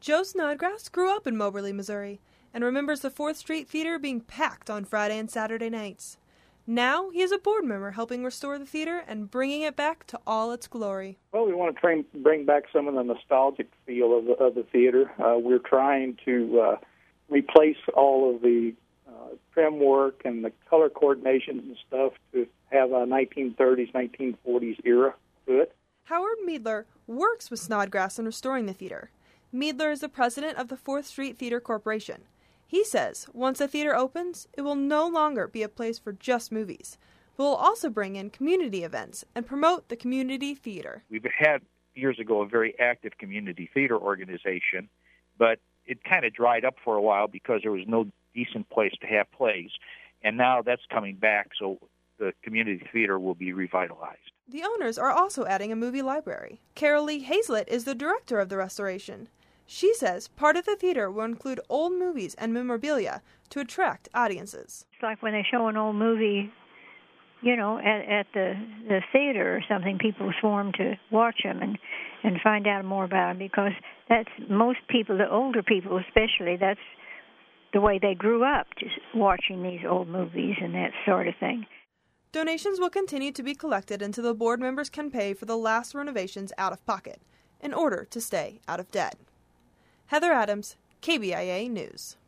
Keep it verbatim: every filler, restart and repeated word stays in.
Joe Snodgrass grew up in Moberly, Missouri, and remembers the fourth Street Theater being packed on Friday and Saturday nights. Now he is a board member helping restore the theater and bringing it back to all its glory. Well, we want to try and bring back some of the nostalgic feel of the, of the theater. Uh, we're trying to uh, replace all of the uh, trim work and the color coordinations and stuff to have a nineteen thirties, nineteen forties era to it. Howard Meadler works with Snodgrass in restoring the theater. Meadler is the president of the fourth Street Theater Corporation. He says once the theater opens, it will no longer be a place for just movies, but will also bring in community events and promote the community theater. We've had years ago a very active community theater organization, but it kind of dried up for a while because there was no decent place to have plays, and now that's coming back, so the community theater will be revitalized. The owners are also adding a movie library. Carol Lee Hazlett is the director of the restoration. She says part of the theater will include old movies and memorabilia to attract audiences. It's like when they show an old movie, you know, at, at the, the theater or something, people swarm to watch them and, and find out more about them because that's most people, the older people especially, that's the way they grew up, just watching these old movies and that sort of thing. Donations will continue to be collected until the board members can pay for the last renovations out of pocket in order to stay out of debt. Heather Adams, K B I A News.